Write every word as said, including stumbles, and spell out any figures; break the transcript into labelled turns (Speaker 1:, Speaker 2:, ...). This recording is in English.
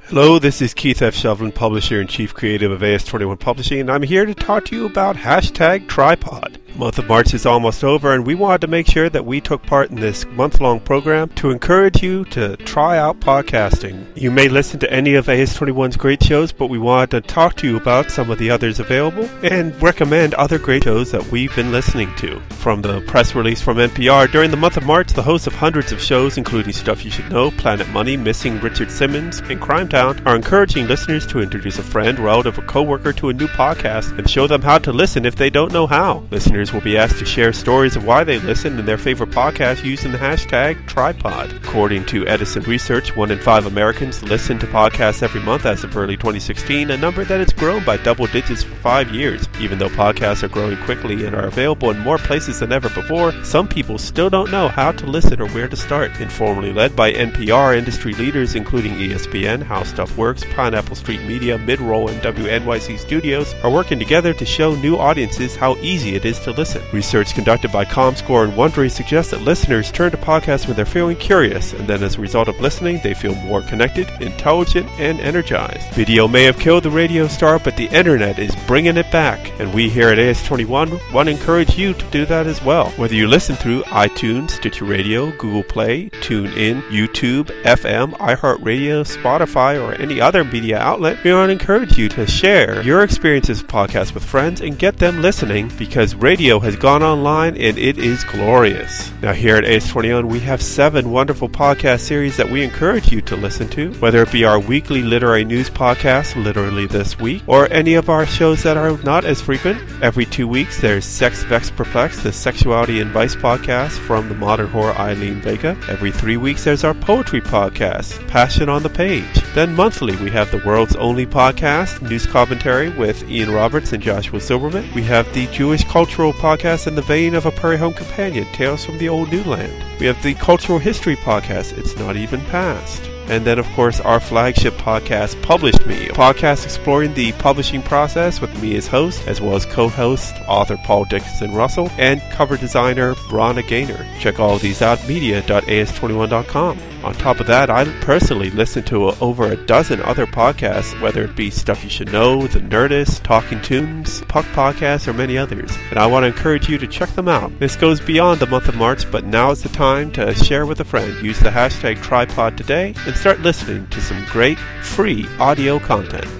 Speaker 1: Hello, this is Keith F. Shovlin, Publisher and Chief Creative of A S twenty-one Publishing, and I'm here to talk to you about hashtag Tripod. The month of March is almost over, and we wanted to make sure that we took part in this month-long program to encourage you to try out podcasting. You may listen to any of A S twenty-one's great shows, but we wanted to talk to you about some of the others available and recommend other great shows that we've been listening to. From the press release from N P R, during the month of March, the hosts of hundreds of shows, including Stuff You Should Know, Planet Money, Missing Richard Simmons, and Crime Town, are encouraging listeners to introduce a friend, relative, or coworker to a new podcast and show them how to listen if they don't know how. Listeners will be asked to share stories of why they listen and their favorite podcast using the hashtag Tripod. According to Edison Research, one in five Americans listen to podcasts every month as of early twenty sixteen, a number that has grown by double digits for five years. Even though podcasts are growing quickly and are available in more places than ever before, some people still don't know how to listen or where to start. Informally led by N P R, industry leaders including E S P N, How Stuff Works, Pineapple Street Media, Midroll, and W N Y C Studios are working together to show new audiences how easy it is to listen. Research conducted by ComScore and Wondery suggests that listeners turn to podcasts when they're feeling curious, and then as a result of listening, they feel more connected, intelligent, and energized. Video may have killed the radio star, but the internet is bringing it back, and we here at A S twenty-one want to encourage you to do that as well. Whether you listen through iTunes, Stitcher Radio, Google Play, TuneIn, YouTube, F M, iHeartRadio, Spotify, or any other media outlet, we want to encourage you to share your experiences with podcasts with friends and get them listening, because radio has gone online and it is glorious. Now here at A S twenty-one, we have seven wonderful podcast series that we encourage you to listen to, whether it be our weekly literary news podcast, Literally This Week, or any of our shows that are not as frequent. Every two weeks, there's Sex, Vex, Perplex, the Sexuality and Vice podcast from the modern whore Eileen Vega. Every three weeks, there's our poetry podcast, Passion on the Page. Then monthly, we have the world's only podcast, News Commentary with Ian Roberts and Joshua Silverman. We have the Jewish Cultural Podcast in the vein of a Prairie Home Companion, Tales from the Old New Land. We have the Cultural History Podcast, It's Not Even Past. And then, of course, our flagship podcast, Published Me, a podcast exploring the publishing process with me as host, as well as co-host, author Paul Dickinson Russell, and cover designer Brana Gaynor. Check all of these out at media dot A S twenty-one dot com. On top of that, I personally listen to over a dozen other podcasts, whether it be Stuff You Should Know, The Nerdist, Talking Tunes, Puck Podcasts, or many others. And I want to encourage you to check them out. This goes beyond the month of March, but now is the time to share with a friend. Use the hashtag Tripod today and start listening to some great free audio content.